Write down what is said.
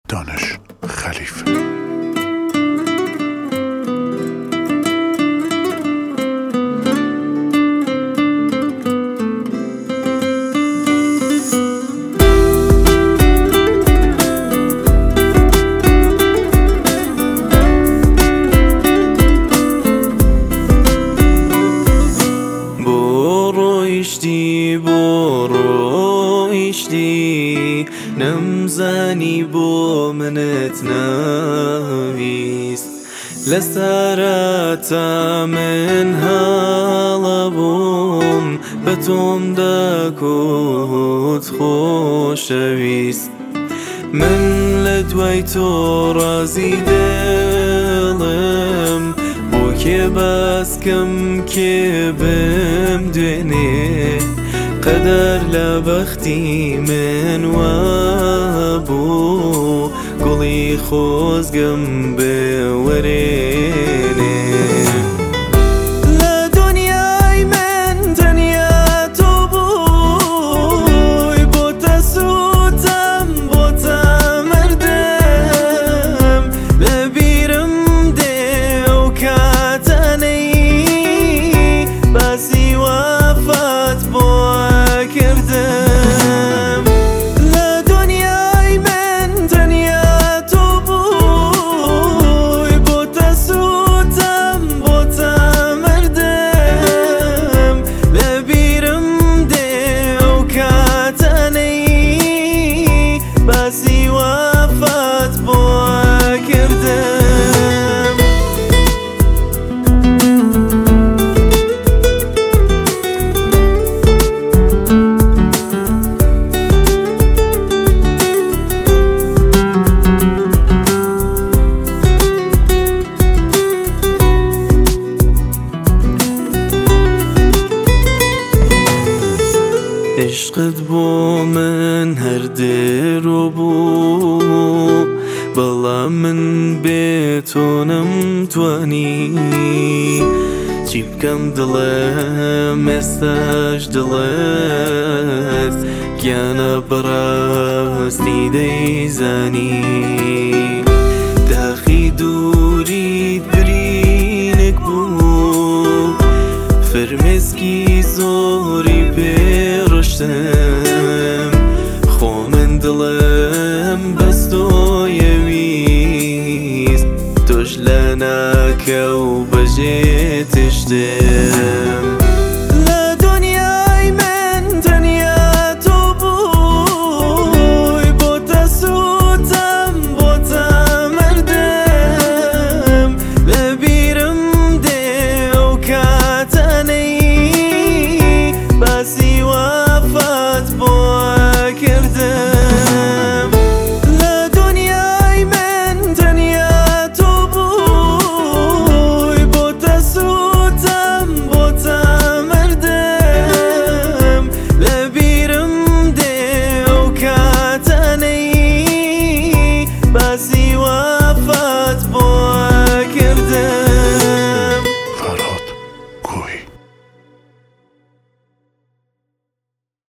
دانش خلیفه. برو ایشتی نمزانی بو منت نویست لسرتا من هالا بوم بتوم داكوت خوشویست من لدوی تو رازی دلم بو که بس کم که بم دنی قدر لبختي من وابو قولي خوز جنبي وريني لدنياي من دنيا توبوي بوتا سوتم بوتا مردم لبيرم دي وكاتني باسي وفات بو کردم لدنیای من دنیا تو بوی بوتا سوتم بوتا مردم لبیرم دیو کاتنی باسی وفات بو کردم عشقت بو من هر درو بو بلا من بتونم توانی چی بکم دلم استاش دلت گیانا براستی دیزانی داخی دورید برینک بو فرمسکی زوری رشتم خو من دلم بس تو یویست توش لناکه و بجه تشتم